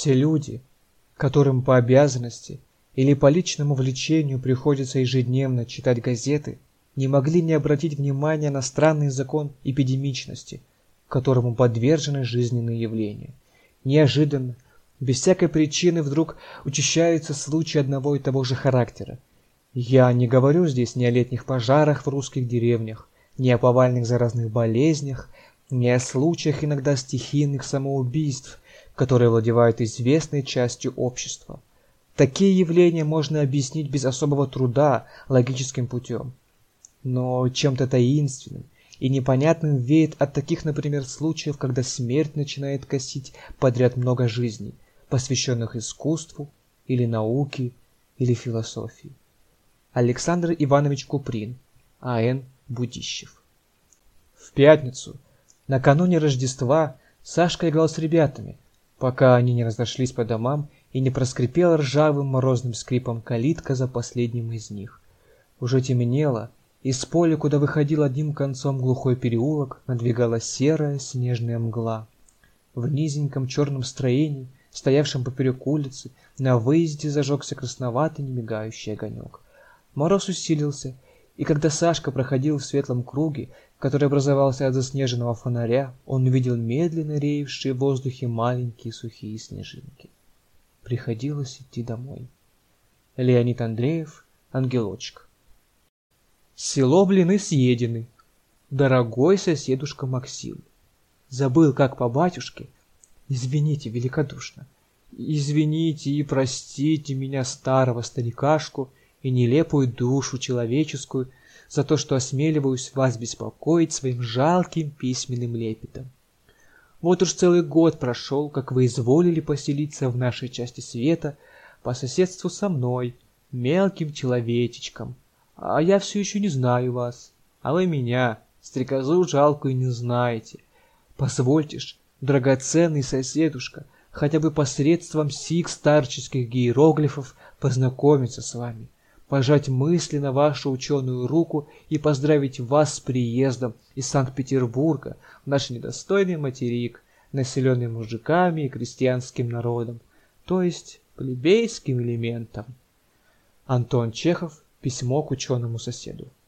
Все люди, которым по обязанности или по личному влечению приходится ежедневно читать газеты, не могли не обратить внимания на странный закон эпидемичности, которому подвержены жизненные явления. Неожиданно, без всякой причины вдруг учащаются случаи одного и того же характера. Я не говорю здесь ни о летних пожарах в русских деревнях, ни о повальных заразных болезнях, ни о случаях иногда стихийных самоубийств, которые владевают известной частью общества. Такие явления можно объяснить без особого труда логическим путем. Но чем-то таинственным и непонятным веет от таких, например, случаев, когда смерть начинает косить подряд много жизней, посвященных искусству или науке или философии. Александр Иванович Куприн, А.Н. Будищев. В пятницу, накануне Рождества, Сашка играл с ребятами, пока они не разошлись по домам и не проскрипела ржавым морозным скрипом калитка за последним из них. Уже темнело, и с поля, куда выходил одним концом глухой переулок, надвигалась серая снежная мгла. В низеньком черном строении, стоявшем поперек улицы, на выезде зажегся красноватый немигающий огонек. Мороз усилился, и когда Сашка проходил в светлом круге, который образовался от заснеженного фонаря, он увидел медленно реевшие в воздухе маленькие сухие снежинки. Приходилось идти домой. Леонид Андреев, Ангелочек. Село блины съедены. Дорогой соседушка Максим. Забыл, как по батюшке. Извините великодушно. Извините и простите меня, старого старикашку, и нелепую душу человеческую, за то, что осмеливаюсь вас беспокоить своим жалким письменным лепетом. Вот уж целый год прошел, как вы изволили поселиться в нашей части света по соседству со мной, мелким человечечком, а я все еще не знаю вас, а вы меня, стрекозу жалкую, не знаете. Позвольте ж, драгоценный соседушка, хотя бы посредством сих старческих иероглифов познакомиться с вами, пожать мысленно вашу ученую руку и поздравить вас с приездом из Санкт-Петербурга в наш недостойный материк, населенный мужиками и крестьянским народом, то есть плебейским элементом. Антон Чехов. Письмо к ученому соседу.